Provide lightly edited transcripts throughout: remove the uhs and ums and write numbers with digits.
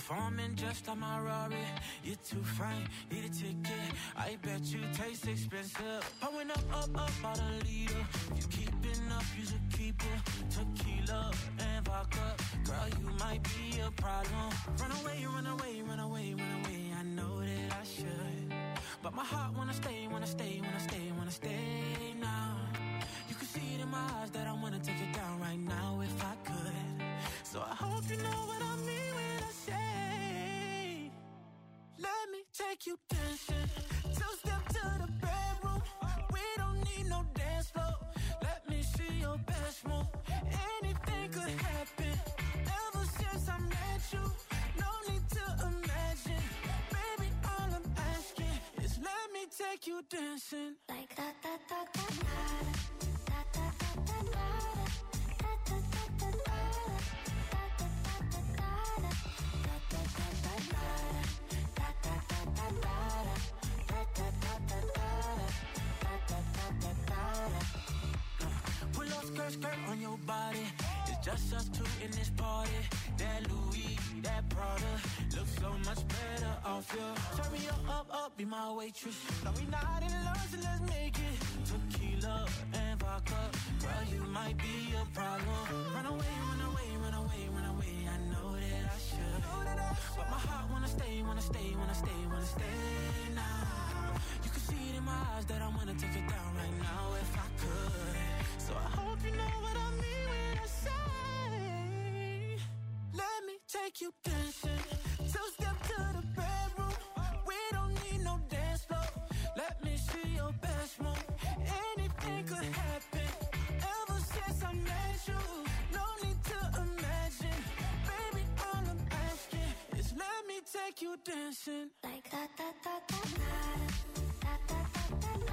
Performing just like my Rari. You're too fine, need a ticket. I bet you taste expensive. Pouring up, about a liter. If you keeping up, you should keep it. Tequila and vodka. Girl, you might be a problem. Run away, run away, run away, run away. I know that I should, but my heart wanna stay, wanna stay, wanna stay, wanna stay now. You can see it in my eyes that I wanna take it down right now if I could. So I hope you know what I mean when I say, let me take you dancing. Two-step to the bedroom. We don't need no dance floor. Let me see your best move. Anything could happen. Ever since I met you, no need to imagine. Baby, all I'm asking is let me take you dancing. Like da da da da da da da da da da. Pull up skirt on your body. It's just us two in this party. That Louis, that Prada looks so much better off you. Turn me up, be my waitress. No, we not in love, so let's make it. Tequila and vodka. Girl, you might be a problem. Run away, run away, run away, run away. I know that I should, but my heart wanna stay, wanna stay, wanna stay, wanna stay now. You can see it in my eyes that I wanna take it down right now if I could. So I hope you know what I mean when I say, let me take you dancing. Two-step to the bedroom. We don't need no dance floor. Let me see your best move. Anything could happen. Ever since I met you, no need to imagine. Baby, all I'm asking is let me take you dancing. Like da da da da da da da da da.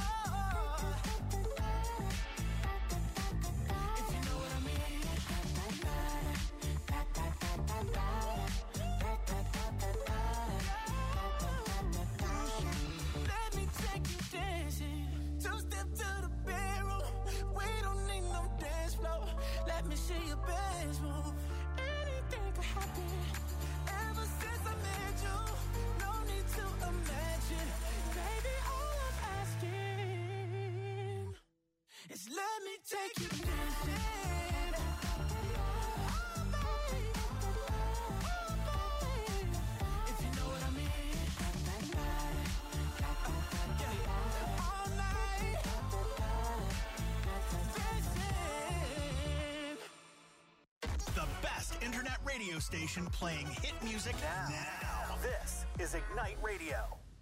Let me take you dancing. Oh, baby. Oh, baby. If you know what I mean. Yeah. All night. Dancing. The best internet radio station playing hit music now. This is Ignite Radio.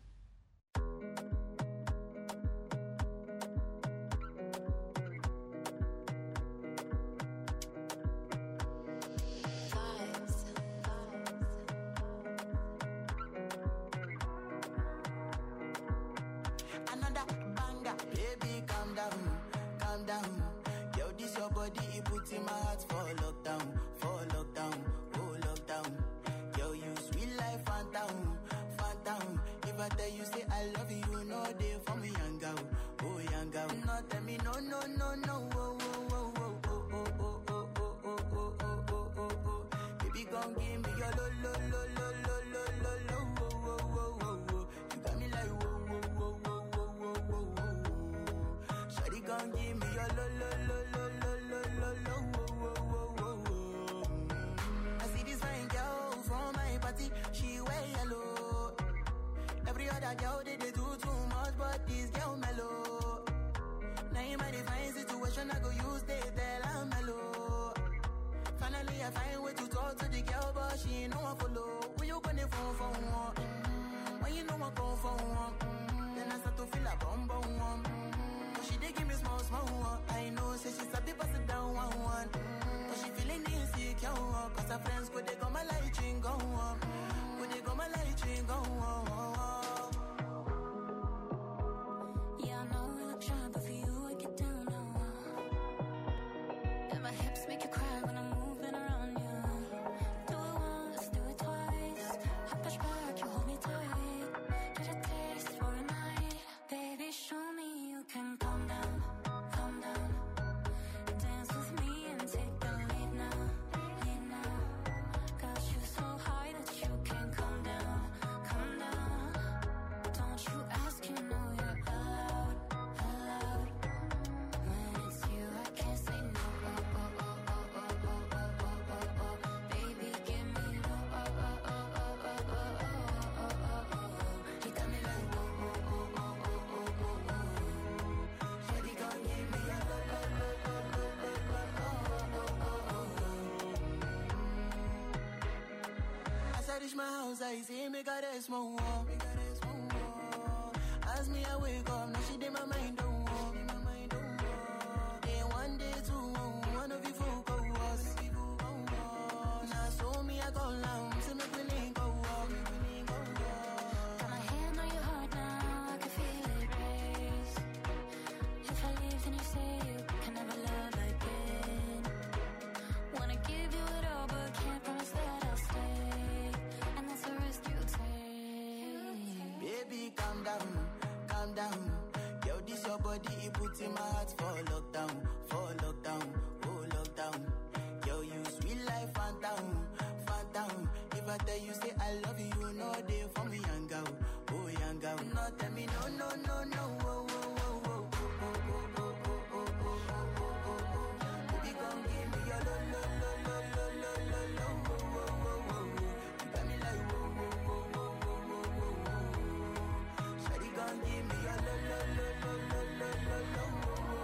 In my heart for lockdown, oh lockdown. Yo, you sweet life, phantom, phantom. If I tell you say I love you, you know they for me, young girl, oh young girl. No, tell me no, no, no, no, oh, oh, oh, oh, oh, oh, oh, oh, oh, oh, oh, oh, oh, oh. Baby, gon' give me your lo, lo, lo, lo, lo, lo, lo, lo, oh, oh, oh, oh, oh. You got me like whoa, whoa, whoa, whoa, whoa, whoa, whoa, whoa. Shawty gon' give me your lo, lo, lo, lo, lo, lo, lo, lo. She wear yellow. Every other girl they do too much, but this girl mellow. Now in my divine situation, I go use they tell I'm mellow. Finally I find way to talk to the girl, but she ain't no one follow. When you gonna phone for one? When you know I come for one? Then I start to feel a bum bum one. But she dey give me small small one. I know, say she's a bit pass it down one. But she feeling insecure, cause her friends go they go my light ring go on. Go they go my light ring go on. Yeah, I know we look shy, but for you I get down now. And my hips make you cry when I'm moving around you. Do it once, do it twice. I push back, you hold me tight. Get a taste for a night. Baby, show me you can calm down, calm down. Dance with me and take the lead now, lead now. Got you so high that you bounce, I see me got a small wall. As me I wake up, now she did my mind don't walk. Day one, day two, one of you folk go us. Now so me I go down, see me willing go up. Got my hand on your heart now, I can feel it race. If I leave, then you say you can never love again. Wanna give you it all, but can't promise that I'll stay. And that's a risk you take. Baby, calm down, calm down. Yo, this your body, it puts in my heart for lockdown, oh lockdown. Yo, you sweet life, phantom, phantom. If I tell you say I love you, you know they for me, young girl, oh young girl. No, tell me no, no, no, no, oh, oh, oh, oh, oh, oh, oh, oh, oh, oh, oh. Baby, come give me your lo, lo, lo, lo, lo, lo, lo, lo, oh, oh, oh, oh. You got me like oh, oh, oh, oh, oh, oh, oh, oh. Shawty, come give me your lo, lo, lo, lo, lo, lo, lo, lo, oh, oh, oh, oh, oh.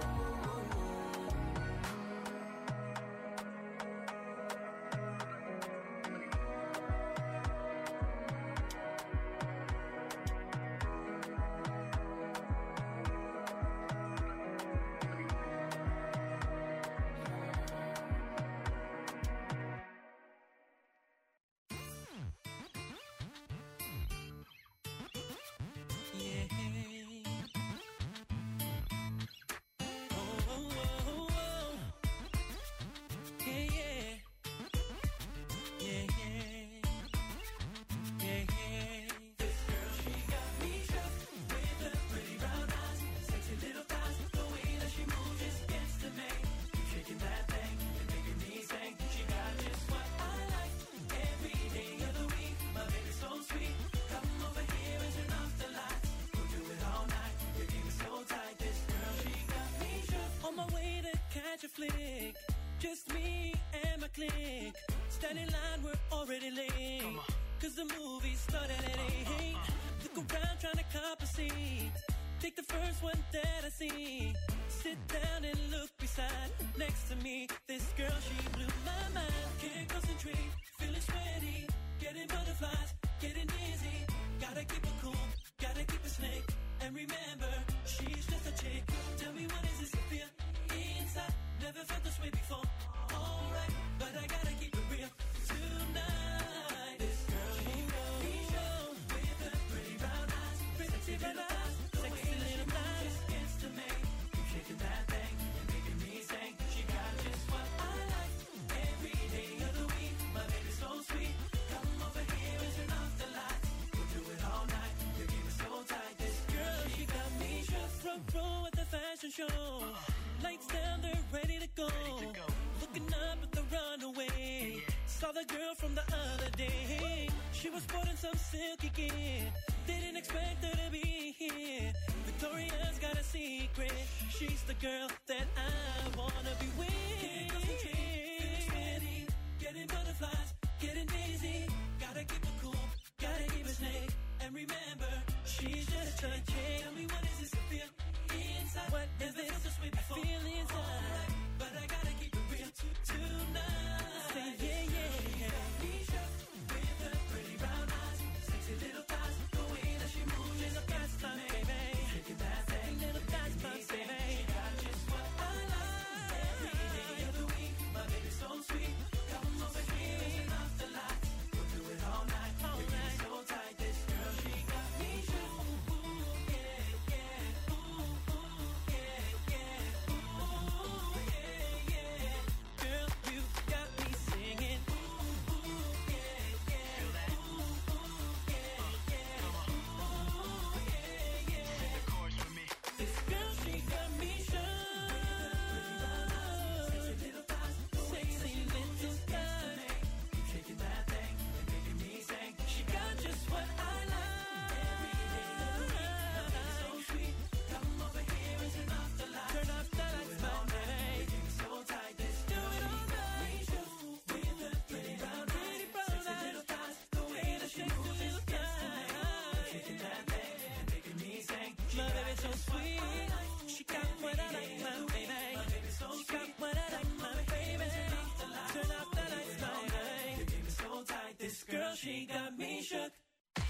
A flick, just me and my clique. Standing in line, we're already late. Cause the movie started at 8. Look around trying to cop a seat. Take the first one that I see. Sit down and look beside. Next to me, this girl, she blew my mind. Can't concentrate, feeling sweaty. Getting butterflies, getting dizzy. Gotta keep it cool, gotta keep it slick. And remember, she's just a chick. Tell me what is this I feel inside? Never felt this way before. Alright, but I gotta keep it real tonight. This girl, she got me show with her pretty brown eyes, sexy little thighs, sexy little thighs. Just gets to me, keep shaking that thing and making me sing. She got just what I like every day of the week. My baby's so sweet. Come over here and turn off the lights. We'll do it all night. Your game is so tight. This girl, she got me show. Front row at the fashion show. Lights down, they're ready to go. Looking up at the runaway. Saw the girl from the other day. She was sporting some silky gear. Didn't expect her to be here. Victoria's got a secret. She's the girl that I wanna be with. Can't concentrate, feeling steady. Getting butterflies, getting dizzy. Gotta keep it cool, gotta keep it slick. And remember, she's just a chick. Tell me what is this I feel inside? What is this I feel inside? Right, but I gotta keep it real tonight. Say yeah, yeah, yeah. Misha, with her pretty brown eyes, sexy little thighs, the way that she moves is the best time, baby. Shaking that thing, little thighs, baby. She got just what I like. Every day of the week, my baby's so sweet. Come over here and off the lights. We'll do it all night. All night.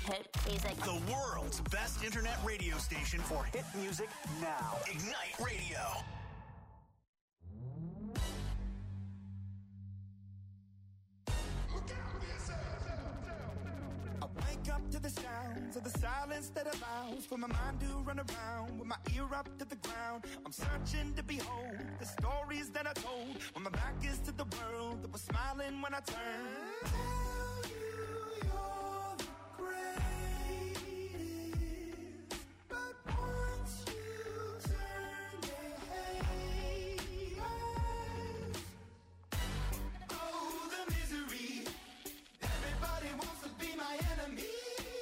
Hit music. The world's best internet radio station for Hit music now. Ignite Radio. I wake up to the sounds of the silence that allows for my mind to run around with my ear up to the ground. I'm searching to behold the stories that I told when my back is to the world that was smiling when I turned. Tell you you're the greatest, but once you turn, they hate us. Oh, the misery. Everybody wants to be my enemy.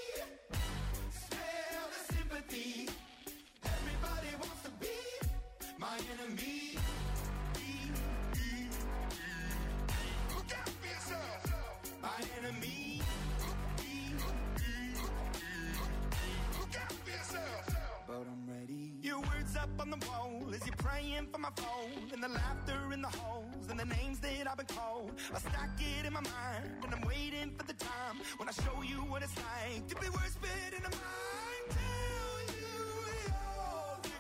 Smell the sympathy. Everybody wants to be my enemy. Look out for yourself. My enemy. Look out for yourself. But I'm ready. Your words up on the wall as you're praying for my phone, and the laughter in the halls and the names that I've been called. I stack it in my mind and I'm waiting for the time when I show you what it's like to be worse fit in a mind. Tell you you're the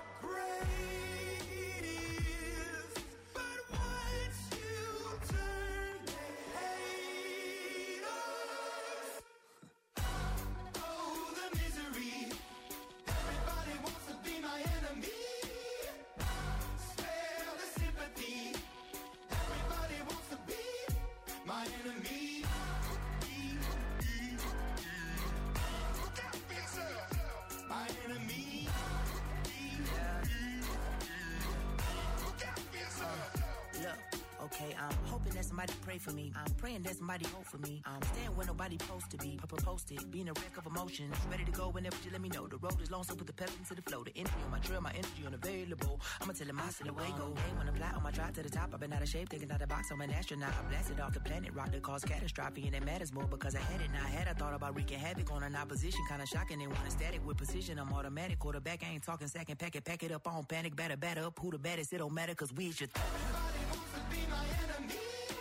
greatest, but once you turn, they hate us. Oh, the misery. Everybody wants to be my enemy. Spare the sympathy. Everybody wants to be my enemy. Look out for yourself. My enemy. Look out for yourself. Look, okay, I'm hoping that somebody pray for me. I'm praying that somebody hope for me. I'm staying where nobody supposed to be. Posted, being a wreck of emotions. Ready to go whenever you let me know. The road is long, so put the pedal into the flow. The energy on my trail, my energy unavailable. I'ma tell him I see the way go. Hey, when I fly on my drive to the top, I've been out of shape, thinking out the box. I'm an astronaut. I blasted off the planet, rock that caused catastrophe, and it matters more because I had it. Now I had, I thought about wreaking havoc on an opposition, kinda shocking. They want a static with precision. I'm automatic, quarterback. I ain't talking second, pack it up on panic, batter up. Who the baddest? It don't matter, cause we should. Everybody wants to be my enemy.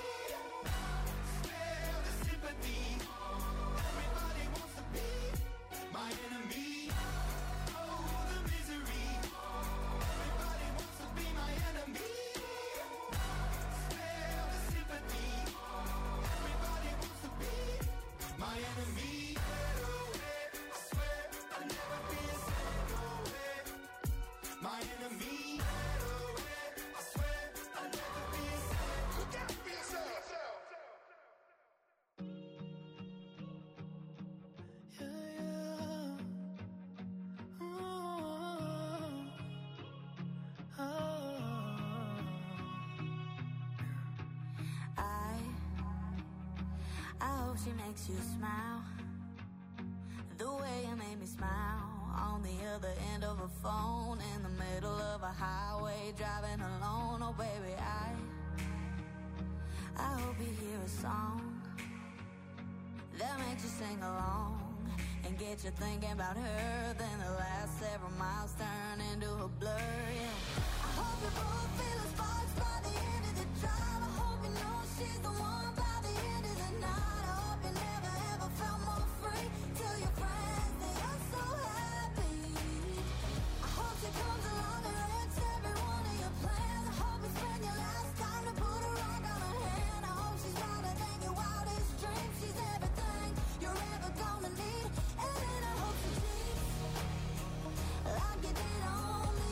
Spare the sympathy. Everybody wants to be my enemy. Oh, the misery. Everybody wants to be my enemy. Spare the sympathy. Everybody wants to be my enemy. I swear I'll never be a second away. My enemy. I swear I'll never be a second. Look out for yourself. I hope she makes you smile the way you made me smile on the other end of a phone in the middle of a highway driving alone. Oh baby, I hope you hear a song that makes you sing along and get you thinking about her. Then the last several miles turn into a blur. Yeah. I hope you both feel the sparks by the end of the drive. I hope you know she's the one by the end of the night. I hope you never ever felt more free. Tell your friends that you're so happy. I hope she comes along and wrecks every one of your plans. I hope you spend your last time to put a rock on her hand. I hope she's wilder than your wildest dreams. She's everything you're ever gonna need. And then I hope she cheats like you did on me.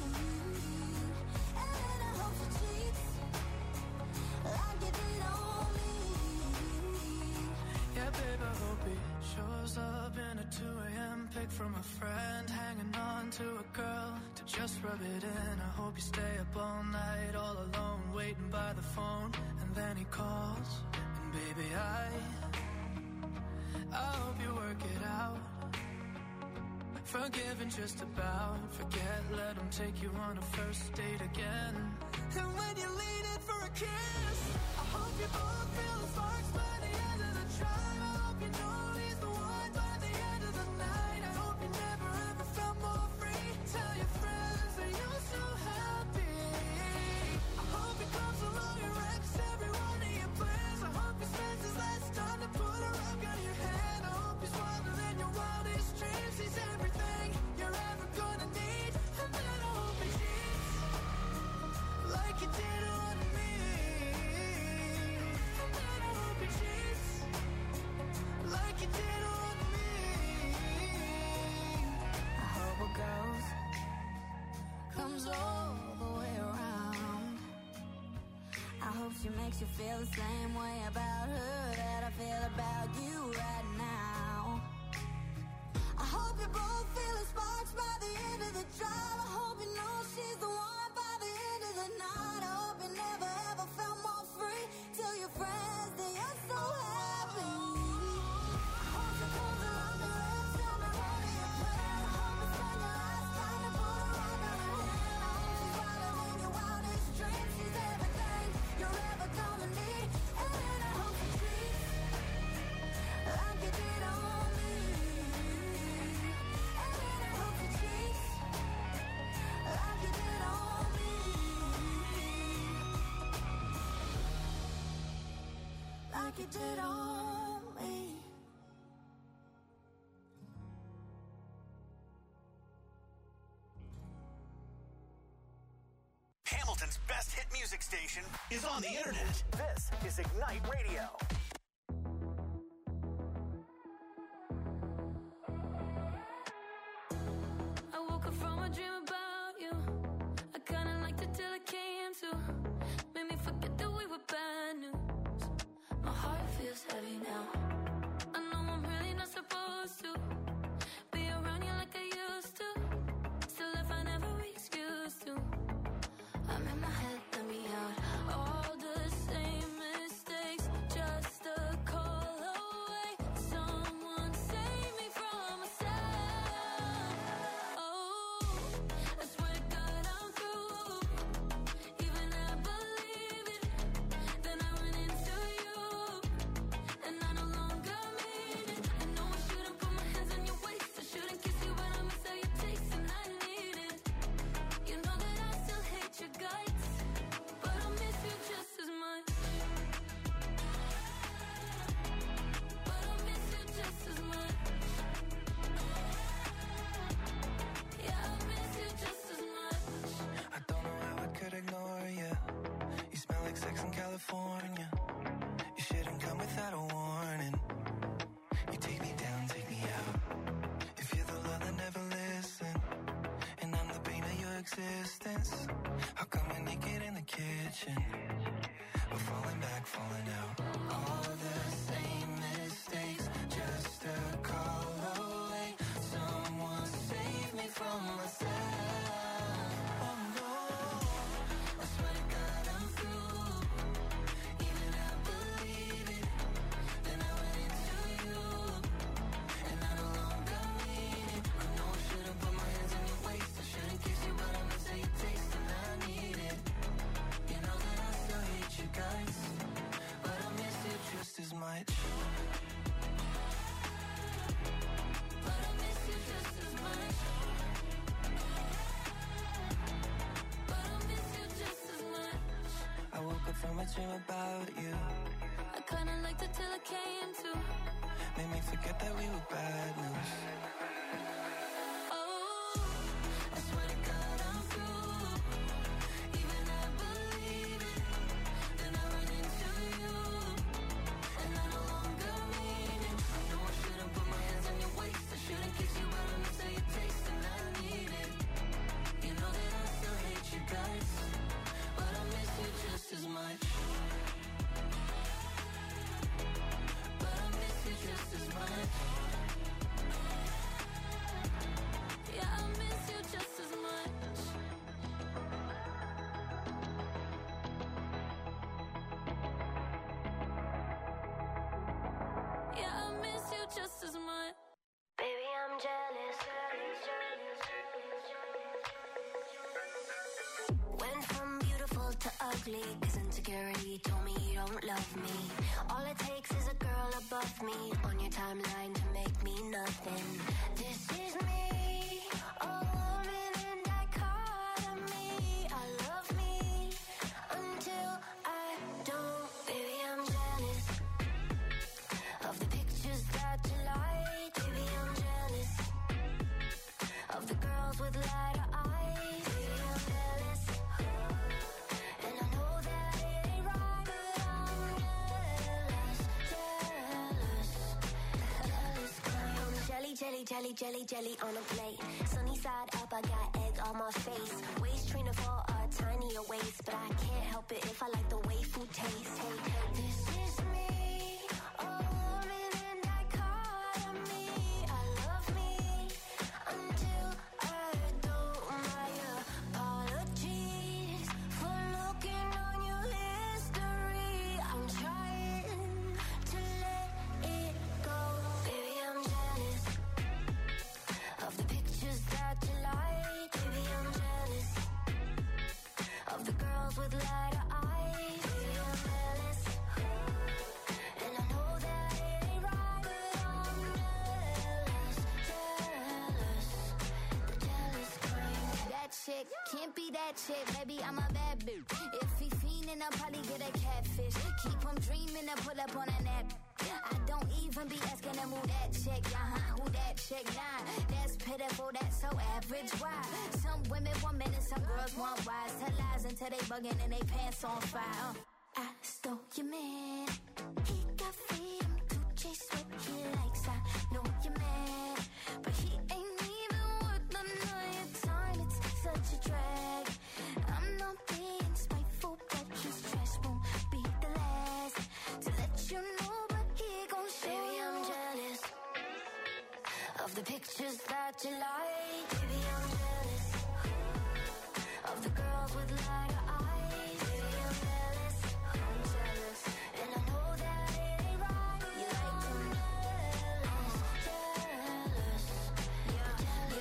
And then I hope she cheats like you did on me. Yeah, babe, I hope he shows up in a 2 a.m. pic from a friend, hanging on to a girl to just rub it in. I hope you stay up all night, all alone, waiting by the phone, and then he calls. And baby, I hope you work it out. Forgiving just about, forget, let him take you on a first date again. And when you lean in for a kiss, I hope you both feel the sparks by the end of the drive. I hope you know he's the one by the end of the night. I hope you never ever felt more free. Tell your friends that you're so happy. I hope he comes along and wrecks every one of your plans. I hope he spends his last time to put a rock on your hand. I hope he's wilder than your all the way around. I hope she makes you feel the same way about her that I feel about you right now. I hope you both feel the sparks by the end of the drive. I hope you know she's the one by the end of the night. I hope you never ever felt more free. Tell your friends that you're so happy. I hope she comes along the rim, tell me what do you plan. I hope you spend your last time to put a rock on her hand. I hope she's wilder than your wildest dreams. She's everything you're ever gonna need. And I hope she treats like you did on me. And I hope she treats like you did on me. Like you did on me. Hamilton's best hit music station is on the internet. This is Ignite Radio. I woke up from a dream about you. I kinda liked it till it came to. Made me forget that we were bad news. My heart feels heavy now. I know I'm really not supposed to be around you like I used to. Still if I never excuse to. I'm in my head, let me out. All the same mistakes, just a call away. Someone save me from myself. Oh, I swear to God I'm through. Even I believe it. Then I went into you, and I no longer mean it. I know I shouldn't put my hands on your waist. I shouldn't kiss you, but I miss how you taste, and I need it. You know that I still hate your guts, but I miss you just as much. But I miss you just as much. Yeah, I miss you just as much. I don't know how I could ignore you. You smell like sex in California. You shouldn't come without a warning. You take me down, take me out. If you're the love that never listens, and I'm the pain of your existence, how come we're naked in the kitchen? We're falling back, falling out. All the same mistakes, just a call away. Someone save me from myself. Oh no, I swear to God I'm through. Even I believe it. Then I went into you, and I no longer mean it. I know I shouldn't put my hands on your waist. I shouldn't kiss you, but I miss how you taste, and I need it. You know that I still hate you guys, but I miss you just as much. But I miss you just as much. But I miss you just as much. I woke up from a dream about you. I kinda liked it till it came to. Made me forget that we were bad news. Oh, I swear to God I'm through. Even I believe it. Then I went into you, and I no longer mean it. I know I shouldn't put my hands on your waist. I shouldn't kiss you, but I miss how you taste, and I need it. You know that I still hate you guys, but I miss you just as much. But I miss you just as much. Yeah, I miss you just as much. Yeah, I miss you just as much. Baby, I'm jealous. Went from beautiful to ugly, 'cause insecurity told me you don't love me. All it takes is a girl above me on your timeline to make me nothing. This is me, a woman in dichotomy. I love me until I don't. Baby, I'm jealous of the pictures that you like. Baby, I'm jealous of the girls with lighter eyes. Baby, I'm jealous, and I know that it ain't right, but I'm jealous, jealous, jealous. Call me on the jelly jelly, jelly, jelly, jelly on a plate. Sunny side up, I got egg on my face. Waist trainer for a tinier waist, but I can't help it if I like the way food tastes. Hey, hey, this is me, a woman in dichotomy. I love me until I don't. My apologies for looking on your history. I'm trying to let it go. Baby, I'm jealous of the pictures that you like. Baby, I'm jealous of the girls with lighter eyes. Baby, I'm jealous, and I know that it ain't right, but I'm jealous, the jealous kind. That chick can't be that chick, baby, I'm a bad bitch. If he fiendin', I'll probably get a catfish. Keep him dreamin' and pull up on a nap. I don't even be asking him who that chick, who that chick, nah. That's pitiful, that's so average, why? Some women want men and some girls want wise. Tell lies until they bugging and they pants on fire. I stole your man, he got freedom to chase what he likes. I know you're mad, but he ain't even worth the night time. It's such a drag. I'm not being spiteful, but his stress won't be the last to let you know. Baby, I'm jealous of the pictures that you like. Baby, I'm jealous of the girls with lighter eyes. Baby, I'm jealous, and I know that it ain't right. You like to jealous, yeah,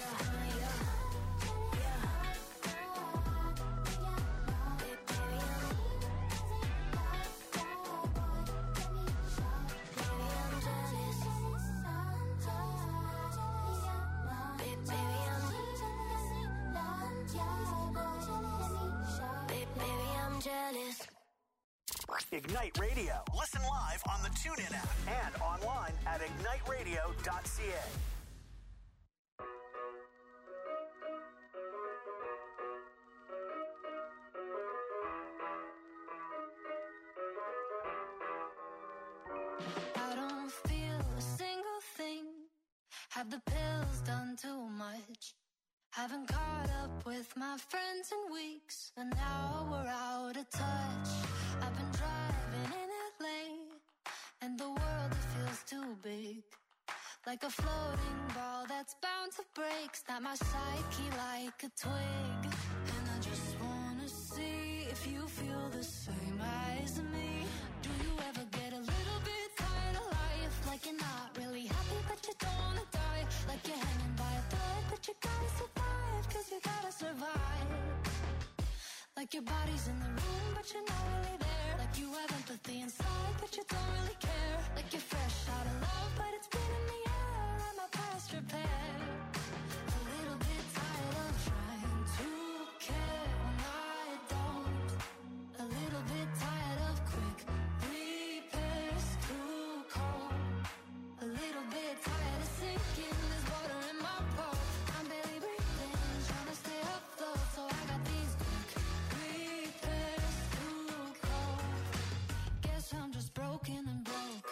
jealous. Ignite Radio. Listen live on the TuneIn app and online at igniteradio.ca. I don't feel a single thing. Have the pills done too much? Haven't caught up with my friends in weeks, and now we're out of touch. I've been driving in LA, and the world, it feels too big. Like a floating ball that's bound to break. Snap my psyche like a twig. And I just wanna see if you feel the same as me. Do you ever get a little bit tired of life? Like you're not really happy, but you don't wanna die. Like you're hanging by a thread, but you gotta survive, 'cause you gotta survive. Like your body's in the room, but you're not really there. Like you have empathy inside, but you don't really care. Like you're fresh out of love, but it's been in the air, and my past repair. A little bit tired of trying to care when I don't. A little bit tired of quick repairs, too cold. A little bit tired of sinking, there's water in my boat. I'm barely breathing, trying to stay afloat, so I got these quick repairs, too cold. Guess I'm just broken and broke.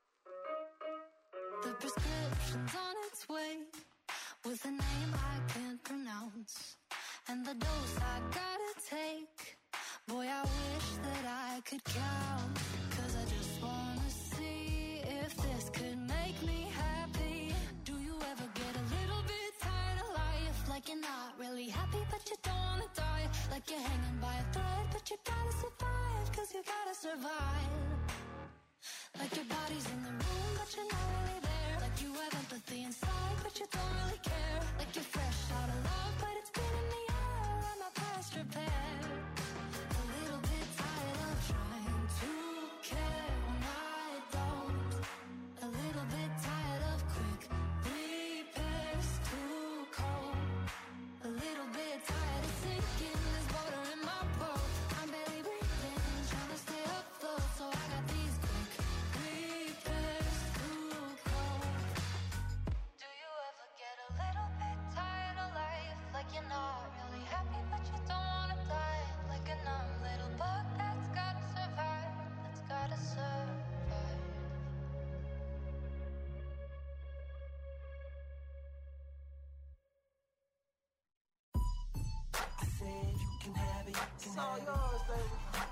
The prescription's on its way, with a name I can't pronounce, and the dose I gotta take. Boy, I wish that I could count, 'cause I just wanna see if this could make me happy. Do you ever get a little bit tired of life? Like you're not really happy, but you don't wanna die. Like you're hanging by a thread, but you gotta survive, 'cause you gotta survive. Like your body's in the room, but you're not really there. Like you have empathy inside, but you don't really care. Like you're fresh out of love, but it's been in the air, and my past repair. A little bit tired of trying to care when I don't. A little bit tired of quick repairs, too cold. A little bit tired of sinking, there's water in my boat. I'm barely breathing, trying to stay afloat, so I got these quick repairs, too cold. Do you ever get a little bit tired of life? Like you're not It's all yours, baby.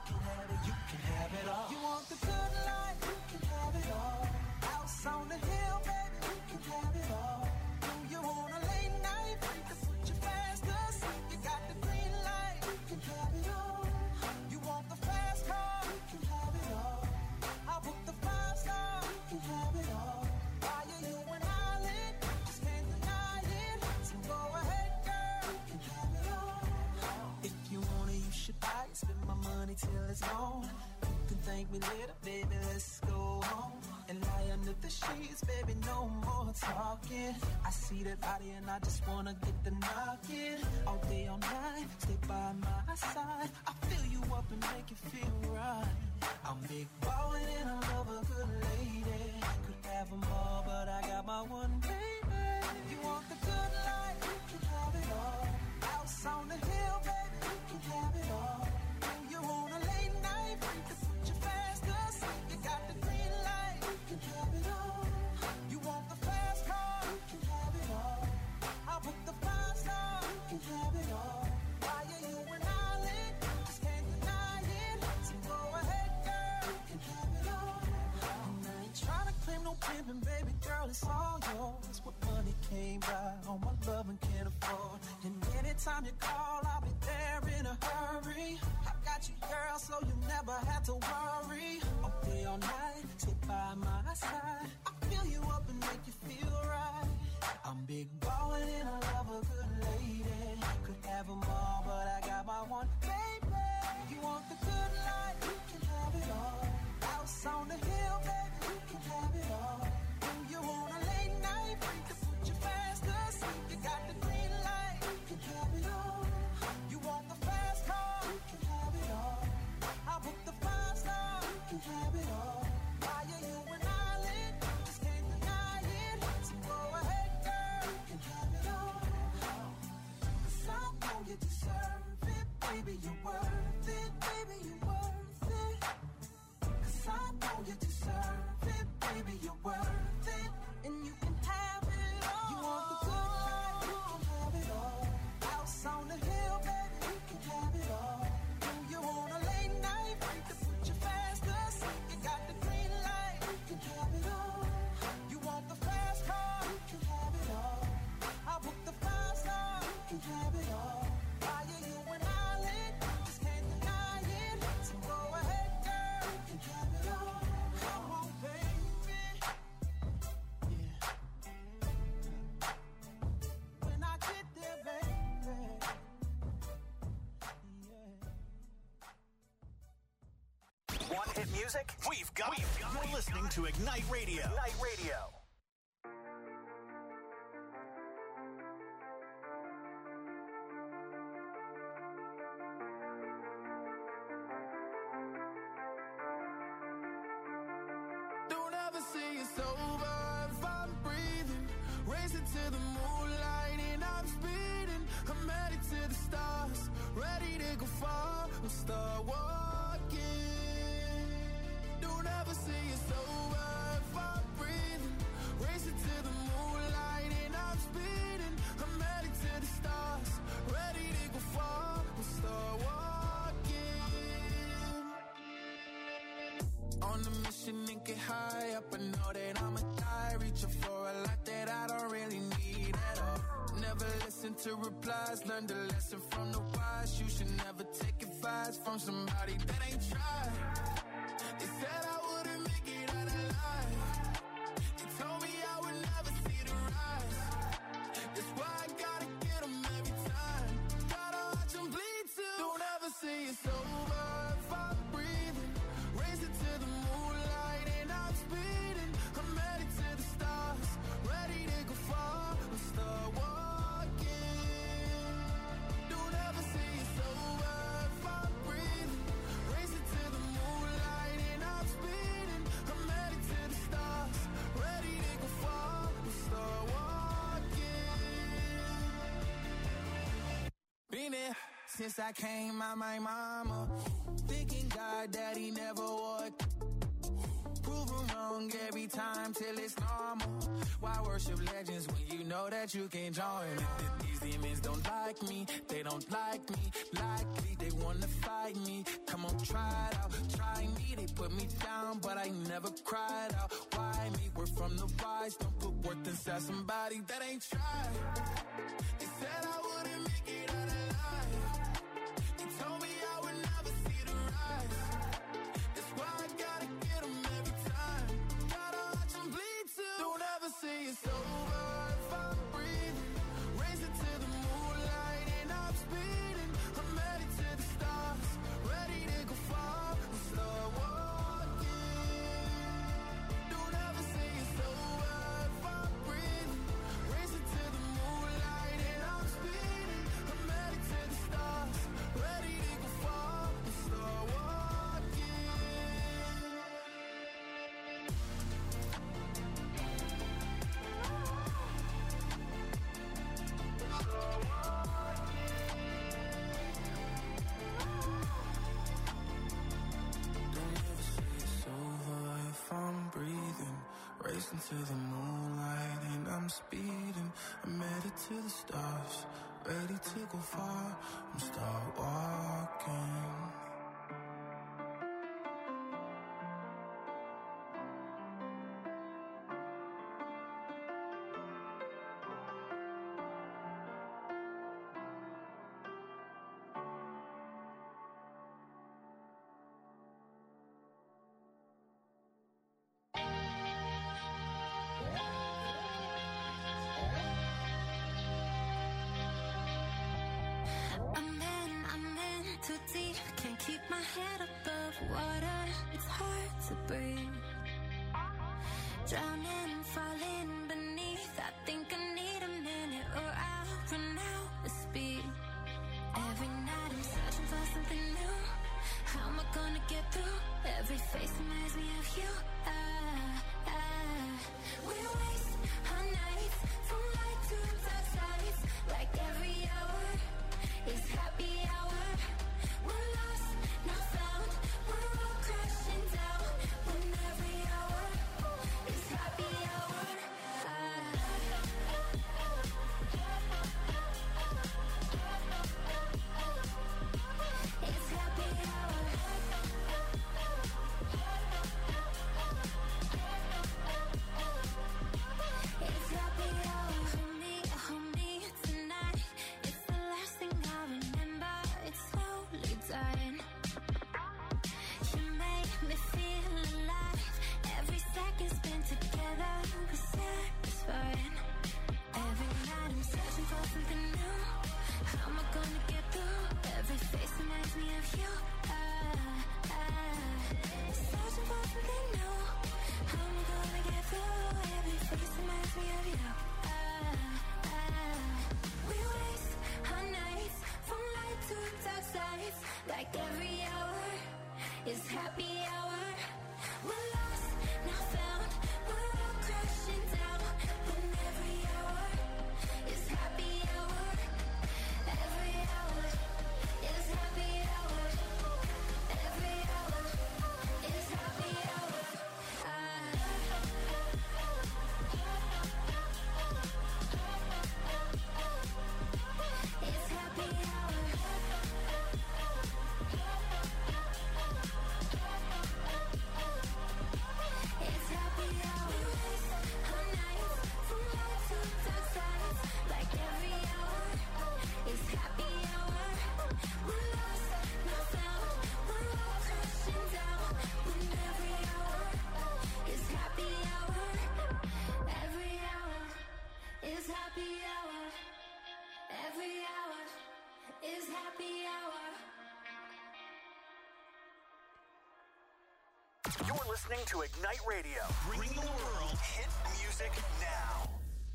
You can have it all. You want the good life, you can have it all. House on the hill, baby, you can have it all. Do you want a late night, we can put you fast asleep. You got the green light, you can have it all. You want the fast car, you can have it all. I'll book the 5-star, you can have it all. Why are you and Holland? Just can't deny it. So go ahead, girl, you can have it all. If you want it, you should buy it. Spend my money till it's gone. You can thank me later, baby, let's go home. And lie under the sheets, baby, no more talking. I see that body and I just wanna get the knocking. All day, all night, stay by my side. I fill you up and make you feel right. I'm big ballin' and I love a good lady. Could have them all, but I got my one baby. You want the good life, you can have it all. House on the hill, baby, you can have it all. When you want a late night, we can put you fast asleep. You got the green light, you can have it all. You want the fast car, you can have it all. I'll book the 5-star, you can have it all. Why are you and Holland? Just can't deny it. So go ahead, girl, you can have it all. And I ain't trying to claim no pimpin', baby girl, it's all yours. What money came by, all my love and can't afford. And anytime you call, I'll be there in a hurry. I got you, girl, so you never have to worry. All day, all night, stay by my side. I fill you up and make you feel right. I'm big ballin' and I love a good lady. Could have them all, but I got my one baby. You want the good life, you can have it all. House on the hill, baby, you can have it all. Do you want a late night, we can put you fast asleep. You got the green light, you can have it all. You want the fast car, you can have it all. I'll book the 5-star, you can have it all. Why are you and Holland? Just can't deny it. So go ahead, girl, you can have it all. 'Cause I know you deserve it, baby, you're worth it, baby, you're worth it. 'Cause I know you deserve it, baby, you're worth it. And you can have it all. You want the good life, you can have it all. House on the hill, baby, you can have it all. Do you want a late night, we can put you fast asleep. You got the green light, you can have it all. You want the fast car, you can have it all. I'll book the 5-star, you can have it all. Why are you and Holland? Just can't deny it. So go ahead, girl, you can have it all. Come on, baby. Yeah. When I get there, baby. Yeah. Want hit music? We've got it. You're listening to Ignite Radio. Ignite Radio. Don't ever say it's over if I'm breathing. Racing to the moonlight and I'm speeding. I'm headed to the stars, ready to go far and start walking. Don't ever say it's over if I'm breathing. Racing to the moonlight and I'm speeding. I'm headed to the stars, ready to go far and start walking. On a mission and get high up, I know that I'ma die. Reaching for a lot that I don't really need at all. Never listen to replies, learn the lesson from the wise. You should never take advice from somebody that ain't tried. They said I wouldn't make it out alive. They told me I would never see the rise. That's why I gotta get them every time. Gotta watch them bleed too. Don't ever say it's over if I'm breathing. Racing to the moonlight and I'm speeding. I'm headed to the stars, ready to go far and start walking. Don't ever say it's over if I'm breathing. Racing to the moonlight and I'm speeding. I'm headed to the stars, ready to go far and start walking. Been there since I came out my mama. Thinking God that he never would. Prove them wrong every time till it's normal. Why worship legends when you know that you can't join? These demons don't like me, they don't like me. Likely they wanna fight me. Come on, try it out, try me. They put me down, but I never cried out. Why me? We're from the wise. Don't put worth inside somebody that ain't tried. They said I wouldn't make it out alive. They told me I would never see the rise. That's why I gotta get them every time. Gotta watch them bleed too. Don't ever say it's over if I'm breathing. Racing to the moonlight and I'm speeding. I'm headed to the stars, ready to go far and start walking. Don't ever say it's over if I'm breathing. Racing to the moonlight and I'm speeding. I'm headed to the stars, ready to go far and start walking. Don't ever say it's over if I'm breathing. Racing to the moonlight and I'm speeding. I'm headed to the stars, ready to go far and start walking. I'm in too deep, can't keep my head above water. It's hard to breathe. Drowning, falling beneath. I think I need a minute or I'll run out of speed. Every night I'm searching for something new. How am I gonna get through? Every face reminds me of you. We waste our nights from light to dark sides. Like every hour is happy hour. We're lost, not found. We're all crashing down. When every hour is happy hour. It's happy hour. It's happy hour. Hold me tonight. It's the last thing I remember. It's slowly dying. You make me feel alive. Every second spent together was satisfying. Every night I'm searching for something new. How am I gonna get through? Every face reminds me of you. Searching for something new. How am I gonna get through? Every face reminds me of you. We waste our nights from light to dark sides. Like every hour is happy hour. We're lost, not found. We're all crashing down. When every hour is happy hour. Every hour is happy hour. Every hour is happy hour. It's happy hour. It's happy hour. Our nights from light to dark sides. Like every hour is happy hour. We're lost, not found. We're all crashing down. When every hour is happy hour. Every hour is happy hour. Every hour is happy hour. You're listening to Ignite Radio, bringing the world hit music now.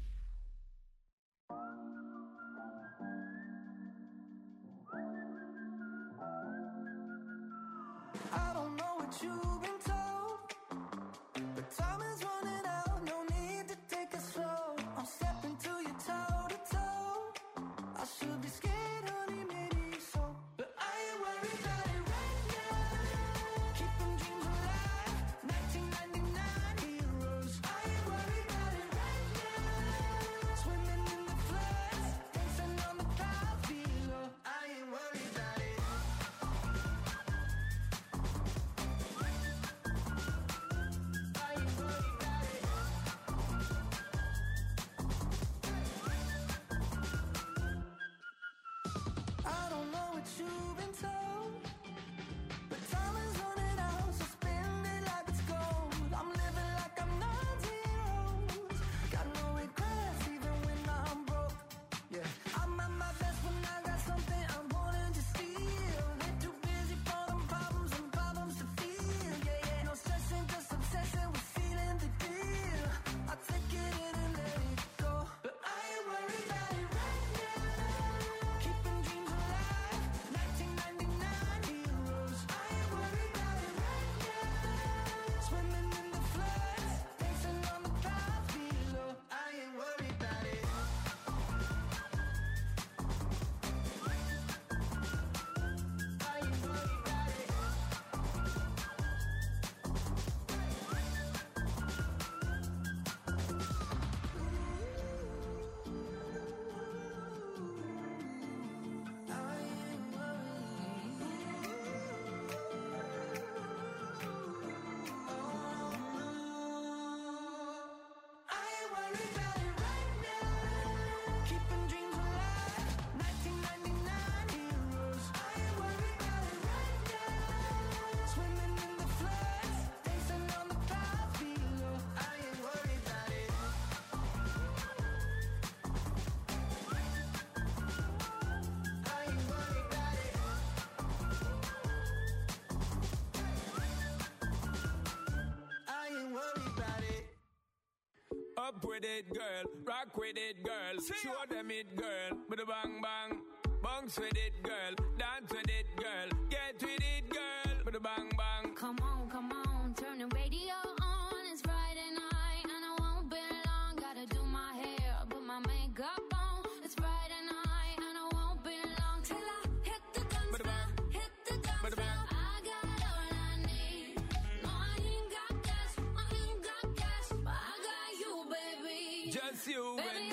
I don't know what you've been told, but time is running out. No need to take it slow. I'm stepping to you toe to toe. I should be scared, honey, maybe so, but I ain't worried about it right now. Keeping dreams alive. 1999. Up with it, girl. Rock with it, girl. Show them it, girl. With a bang bang. Bounce with it, girl. Dance with it, girl. Get with it, girl. With a bang bang. Come on, turn the radio on. It's Friday night and I won't be long. Gotta do my hair, put my makeup on. It's Friday night and I won't be long till I hit the dance floor, hit the dance floor. I got all I need. No, I ain't got cash, but I got you, baby. Just you, baby. And me.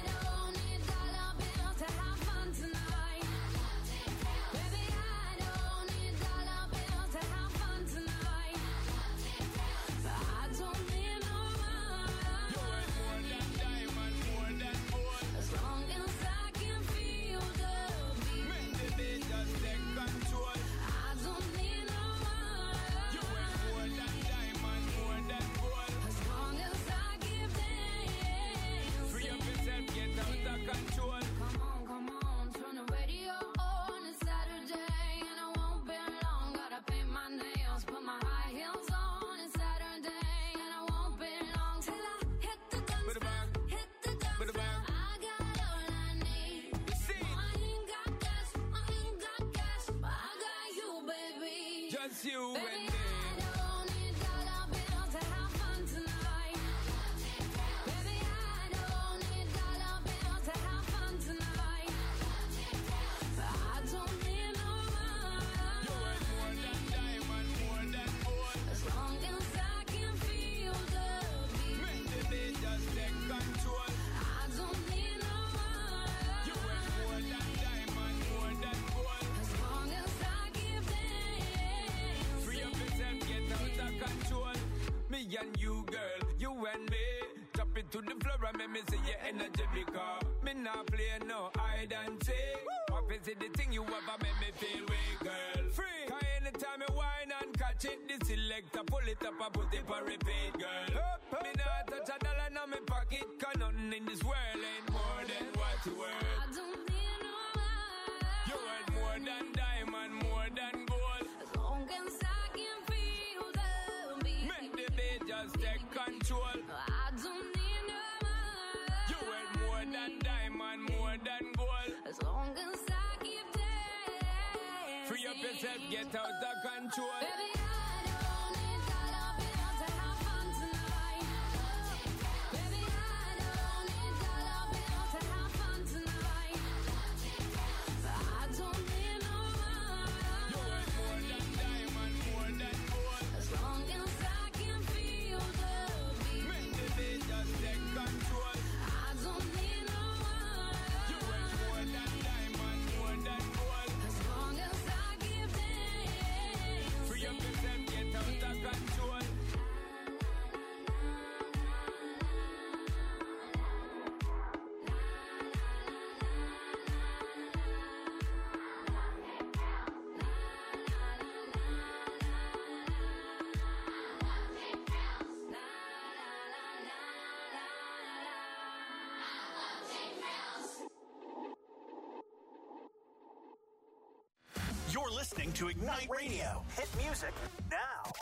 You baby, and me. I don't need dollar bills to have fun tonight. Baby, I don't need dollar bills to have fun tonight. But I don't need no money. You're worth more than diamond, more than gold. As long as I can feel the beat. Make the beat just take control. I don't need no money. You're worth more than diamond, more than gold. As long as I give them. Free up yourself, get out of control. Me and you, girl, you and me. Drop it to the floor and make me see your energy because me not play no hide and seek. What is it the thing you ever make me feel weak, girl? Free. Cause anytime you whine and catch it, the selector pull it up and put it for repeat, girl. Me not touch a dollar in my pocket, cause nothing in this world ain't more than what you worth. I don't need no money. You worth more than diamond, more than gold. As long as I can feel the beat. Make the beat just take control. I don't need no money. You worth more than diamond, more than gold. As long as I keep dancing. Free up yourself, get out of control. Baby, I don't need dollar bills to have fun tonight. Baby, I don't need dollar bills to have fun tonight. But I don't need no money. You worth more than diamond, more than gold. As long as I can feel the beat. Make the beat just take control. I don't need no money. You worth more than diamond, more than gold. As long as I give them. Free up yourself, get out of control. You're listening to Ignite Radio. Hit music now.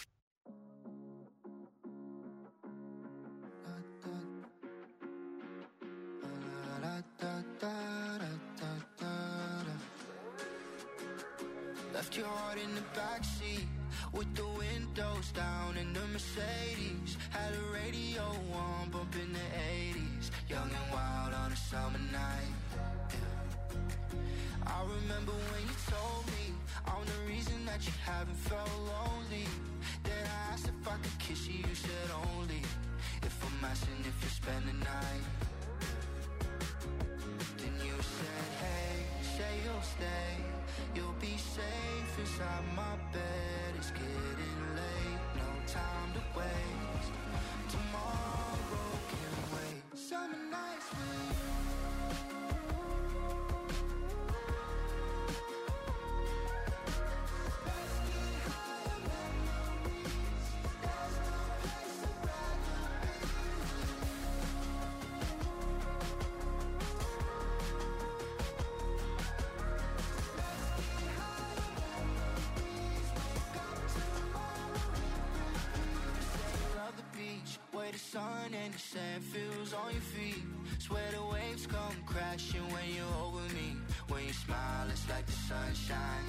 Left your heart in the backseat with the windows down in the Mercedes. Had a radio on, bumping the 80s. Young and wild on a summer night. Yeah. I remember when you told me I'm the reason that you haven't felt lonely. Then I asked if I could kiss you, you said only if I'm asking if you spend the night. Then you said, hey, say you'll stay. You'll be safe inside my bed. It's getting late, no time to waste. Tomorrow can wait. Summer nights with you. Let's get higher memories. There's no place I'd rather be. and the sand feels on your feet. Swear the waves come crashing when you're over me. When you smile, it's like the sunshine.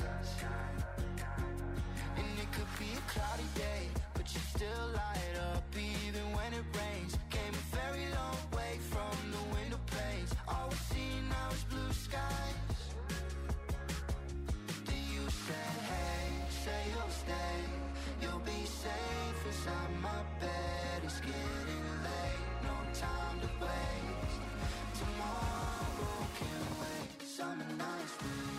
And it could be a cloudy day, but you still light up even when it rains. Came a very long way from the window panes. All we see now is blue skies. Then you said, hey, say you'll stay. You'll be safe inside my bed. It's getting late, no time to waste. Tomorrow can't wait, summer nights with you.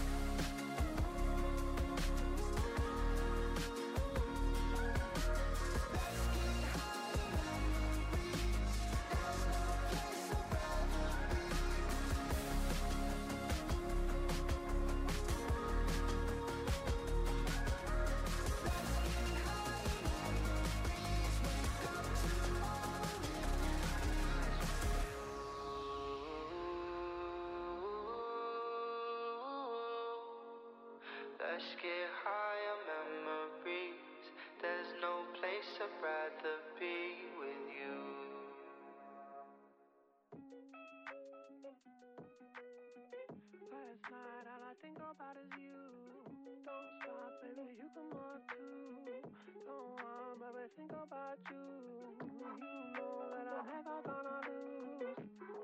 Let's get high on memories. There's no place I'd rather be with you. Last night all I think about is you. Don't stop, baby, you come on too. Don't want, baby, think about you. You know that I'm never gonna lose.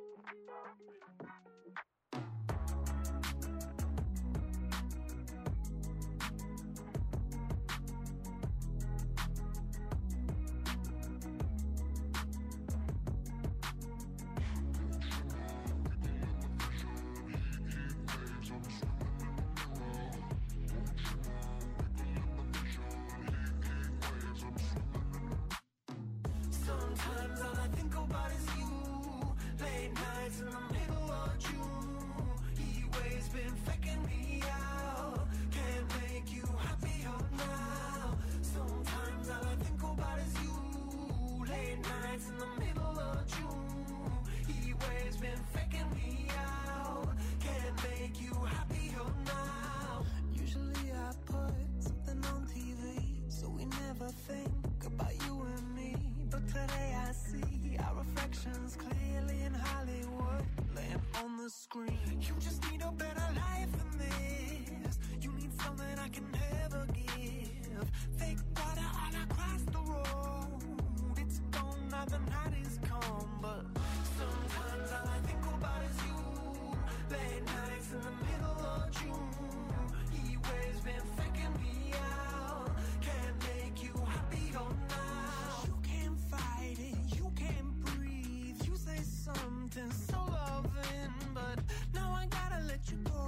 Sometimes all I think about is you. Late nights in the middle of June. He waves been faking me out. Can't make you happier now. Sometimes all I think about is you. Late nights in the middle of June. He waves been faking me out. Can't make you happier now. Usually I put something on TV, so we never think about you and me. But today I see our reflections clearly in Hollywood, laying on the screen. You just need a better life than this. You need something I can never give. Fake water all across the road. It's gone now, the night is come. But sometimes all I think about is you. Late nights in the middle of June. He waves been faking me out. Can't make you happier now. You can't fight it, you can't breathe. You say something so loving, but now I gotta let you go.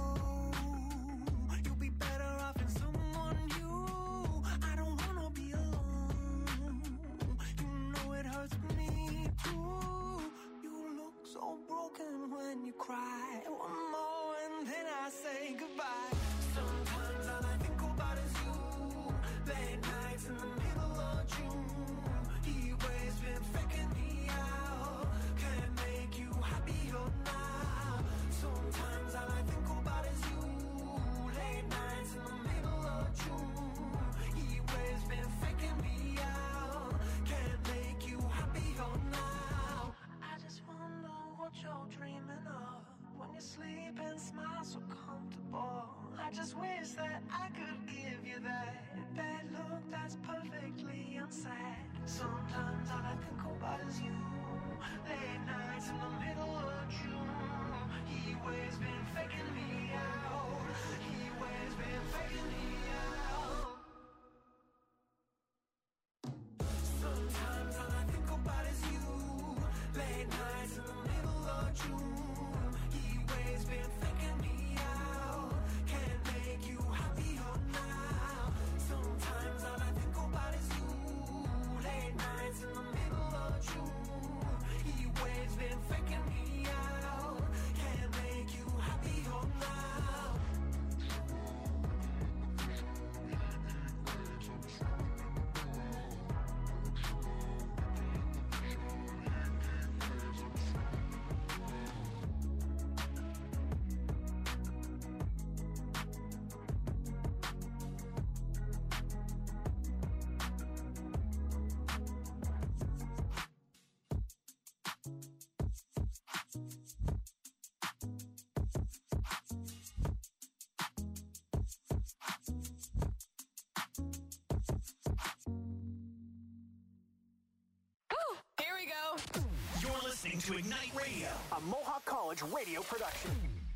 You'll be better off in someone new. I don't wanna be alone. You know it hurts me too. You look so broken when you cry. One more and then I say goodbye. Sometimes all I think about is you. Late nights in the middle of June. He waves been faking me out. Can't make you happier now. Sometimes all I think about is you. Late nights in the middle of June. He waves been faking me out. Can't make you happier now. I just wonder what you're dreaming of when you sleep and smile so comfortable. I just wish that I could give you that bad look that's perfectly unsaid. Sometimes all I think about is you. Late nights in the middle of June. He waves been faking me out. He waves been faking me out. Sometimes all I think about is you. Late nights in the middle of June. He waves been faking me out. Can't make you happier now. Sometimes all I think about is you. Late nights in the middle of June. He waves been faking me out. listening to Ignite Radio, a Mohawk College radio production.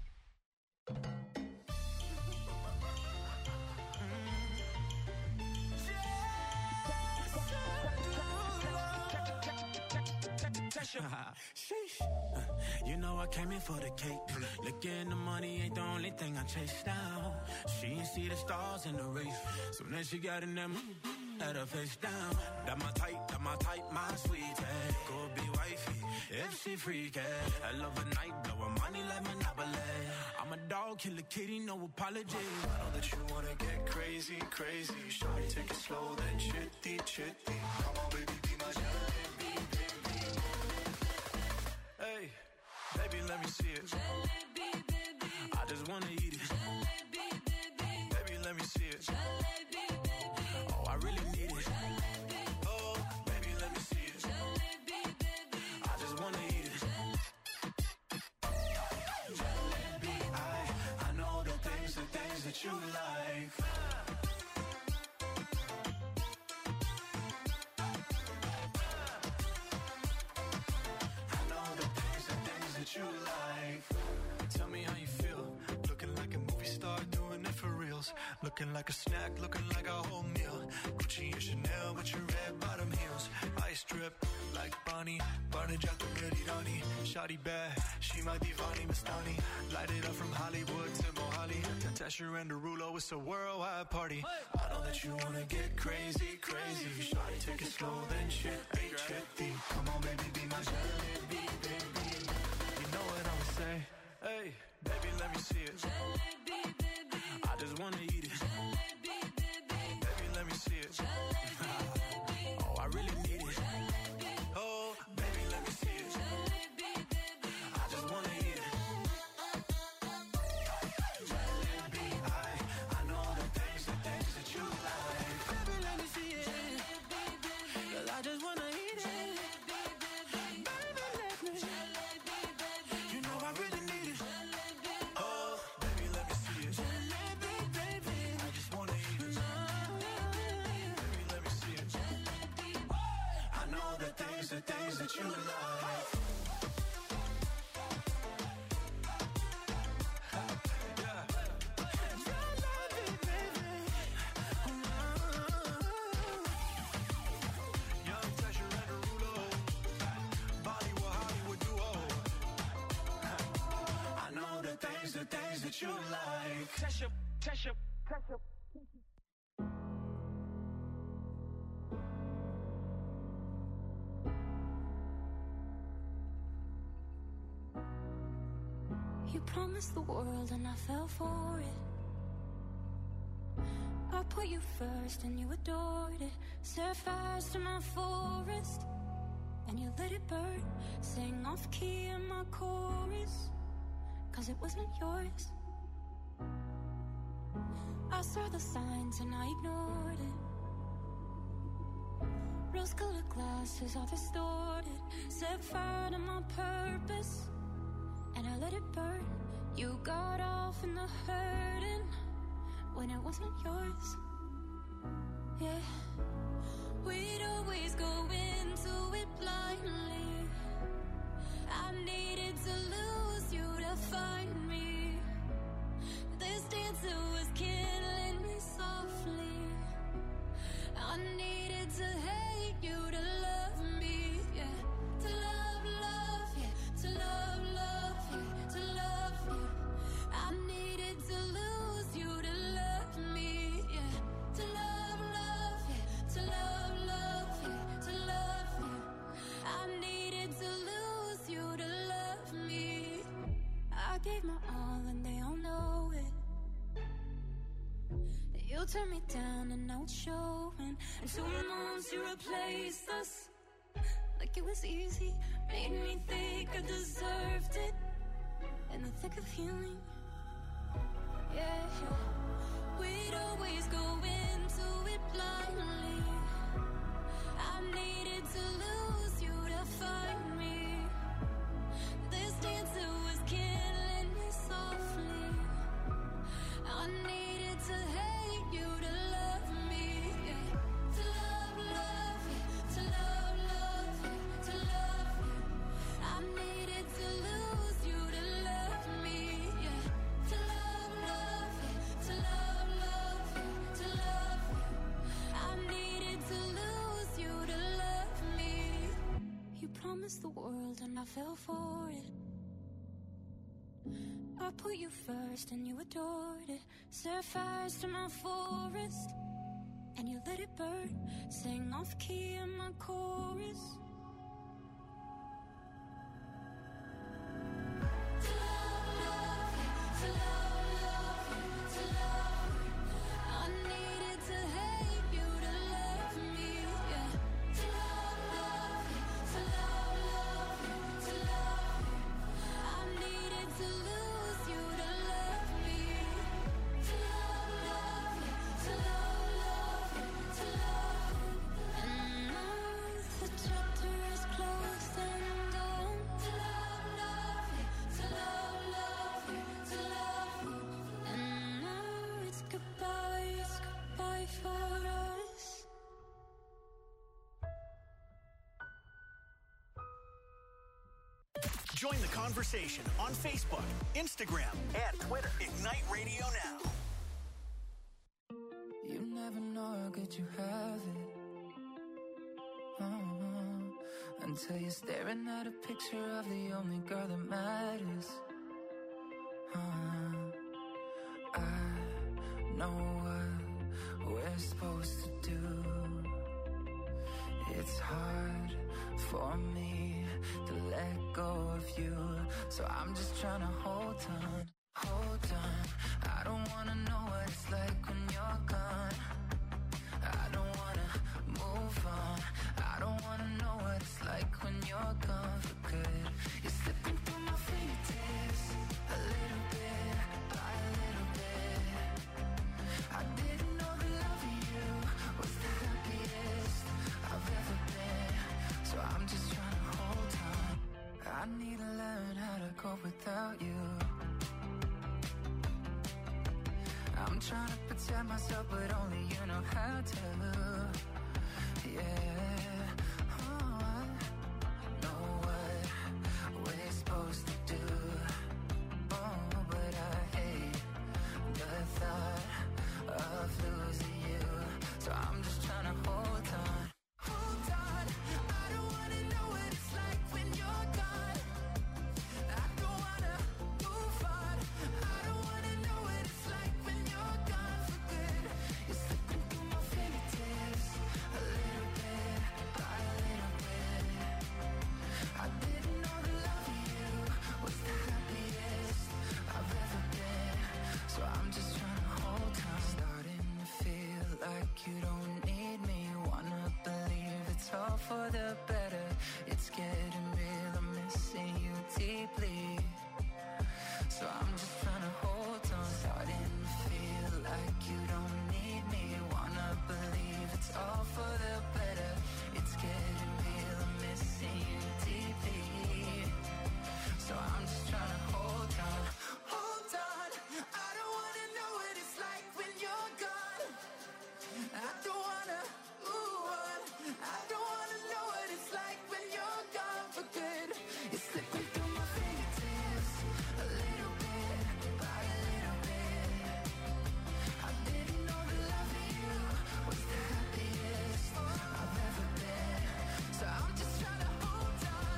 Sheesh. You know I came in for the cake. Looking the money ain't the only thing I chase down. She ain't see the stars in the race. So then she got in them, had her face down. That my type, my sweetie. Go be wifey, if she freaky. I love a night, blowin' money like Monopoly. I'm a dog, kill a kitty, no apology. I know that you wanna get crazy, crazy. Shawty, take it slow, then chitty, chitty. Come on, baby, be my jalebi, baby. Hey, baby, let me see it. Jalebi, baby. I just wanna eat it. Jalebi, baby. Baby, let me see it. Jalebi, baby. Oh, I really need it. Jalebi. Oh, baby, let me see it. Jalebi, baby. I just wanna eat it. Jalebi, I know the things that you like. You like. Tell me how you feel. Looking like a movie star, doing it for reals. Looking like a snack, looking like a whole meal. Gucci and Chanel with your red bottom heels. Ice drip like Bonnie, Barney Jack the Merirani. Shawty bad, she my divani Mastani. Light it up from Hollywood to Mohali. Tesher and Derulo, it's a worldwide party. I know that you wanna get crazy, crazy. Shawty, take it slow, then chitty, chitty. Come on, baby, be my jalebi, baby. Know what I'ma say? Hey, baby, let me see it. Jalebi, baby. I just wanna eat it. Jalebi, baby. Baby, let me see it. Jalebi, baby. Oh, I really need it. Jalebi. Oh, baby, let me see it. Jalebi, baby. I just wanna eat it. Jalebi, I know the things that you like. Baby, let me see it. Jalebi, baby. 'Cause I just wanna eat it. The things that you like. Young Tesher and Derulo, Bollywood, Hollywood duo. I know the things that you like. Tesher. You promised the world and I fell for it. I put you first and you adored it. Set fires to my forest and you let it burn. Sang off key in my chorus 'cause it wasn't yours. I saw the signs and I ignored it. Rose-colored glasses all distorted. Set fire to my purpose and I let it burn. You got off in the hurting when it wasn't yours. Yeah, we'd always go into it blindly. I needed to lose you to find me. This dancer was killing me softly. I needed to hate you to love me. Yeah, to love, yeah, to love, yeah, to love you. I needed to lose you to love me. Yeah, to love, yeah, to love, yeah, to love you. I needed to lose you to love me. I gave my all and they all know it. You turned me down and now it's showing. And 2 months you replaced us like it was easy. Made me think I deserved it in the thick of healing. Yeah, we'd always go into it blindly. I needed to lose you to find me. This dancer was killing me softly. I needed to hate you to love me. Yeah. To love, yeah, to love, yeah, to love you. I fell for it. I put you first and you adored it. Set fires to my forest and you let it burn. Sang off key in my chorus. Join the conversation on Facebook, Instagram, and Twitter. Ignite Radio Now. You never know how good you have it. Until you're staring at a picture of the only girl that matters. I know what we're supposed to do. It's hard for me to let go of you, so I'm just trying to hold on, hold on. I don't wanna know what it's like when you're gone. I don't wanna move on. I don't wanna know what it's like when you're gone for good. You're slipping through my fingertips, a little bit by a little bit. I didn't know the love of you was the happiest I've ever been, so I'm just trying to hold on. I need to learn how to cope without you. I'm trying to protect myself, but only you know how to. Yeah, oh, I know what we're supposed to do. Oh, but I hate the thought of losing you, so I'm just trying to hold on. Hold on, I don't wanna know what it's like when you're gone. I don't wanna move on. I don't wanna know what it's like when you're gone for good. You're slipping through my fingertips, a little bit by a little bit. I didn't know the love of you was the happiest I've ever been, so I'm just trying to hold on. Starting to feel like you don't need me. Wanna believe it's all for the better. It's getting real, I'm missing you deeply, so I'm just trying to hold on. Starting to feel like you don't need me. Wanna believe it's all for the better. It's getting real, I'm missing you deeply, so I'm just trying to hold on. Hold on, I don't wanna know what it's like when you're gone. I don't wanna move on. I don't wanna know what it's like when you're gone for good. You're slipping through my fingertips, a little bit by a little bit. I didn't know the love of you was the happiest I've ever been, so I'm just trying to hold on.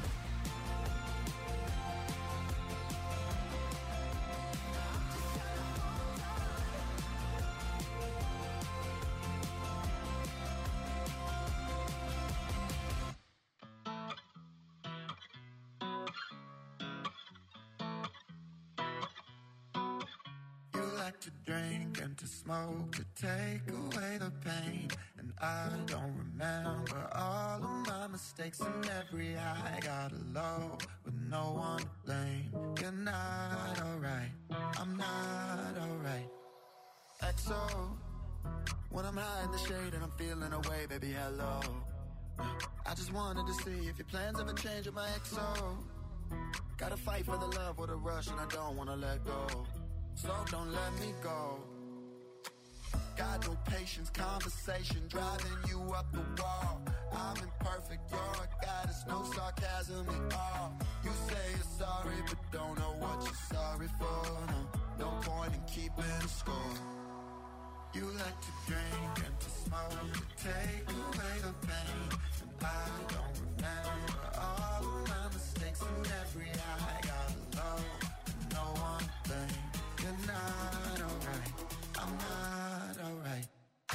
You like to drink and to smoke to take away the pain, and I don't remember all of my mistakes. And every high got a low with no one to blame. You're not alright, I'm not alright. XO, when I'm high in the shade and I'm feeling away, baby, hello. I just wanted to see if your plans ever change with my XO. Gotta fight for the love or the rush, and I don't wanna let go, so don't let me go. Got no patience, conversation driving you up the wall. I'm imperfect, you're a goddess, no sarcasm at all. You say you're sorry, but don't know what you're sorry for. No point in keeping score. You like to drink and to smoke to take away the pain, and I don't remember all of my mistakes. mistakes in every eye. Gotta love, no one thing. You're not alright, I'm not alright.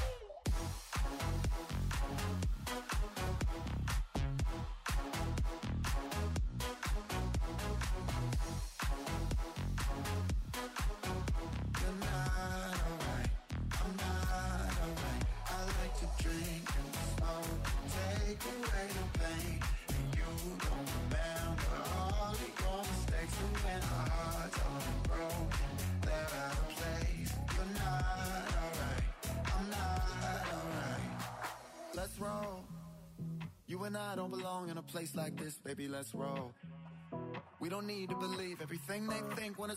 You're not alright, I'm not alright. I like to drink and smoke, take away the pain. And you don't remember all of your mistakes. And when our hearts are broken, they're out of place. You're not alright, I'm not alright. Let's roll. You and I don't belong in a place like this, baby, let's roll. We don't need to believe everything they think when it's